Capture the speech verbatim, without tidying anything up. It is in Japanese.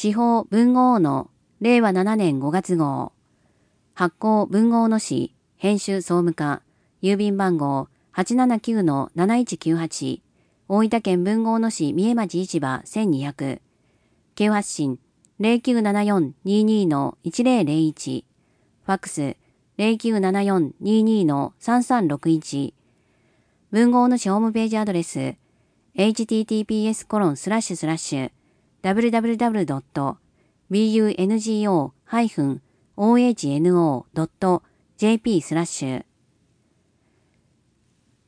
司法文豪のれいわななねんごがつ号。発行文豪の市、編集総務課、郵便番号 はちななきゅうのなないちきゅうはち、大分県文豪の市三重町市場せんにひゃく、旧発信 ゼロきゅうななよんにーにーのいちゼロゼロいち、ファックス ゼロきゅうななよんにーにーのさんさんろくいち、文豪の市ホームページアドレス エイチティーティーピーエスコロンスラッシュスラッシュダブリュダブリュダブリュドットビーユーエヌジーオーハイフンオーエイチエヌオードットジェーピースラッシュ